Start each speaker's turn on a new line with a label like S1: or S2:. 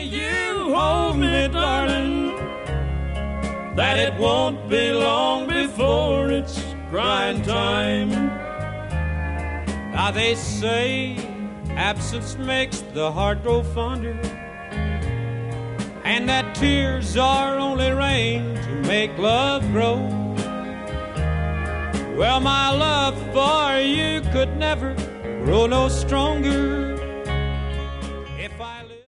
S1: you hold me, darling, that it won't be long before it's crying time. Now they say absence makes the heart grow fonder, and that tears are only rain to make love grow. Well, my love for you could never grow no stronger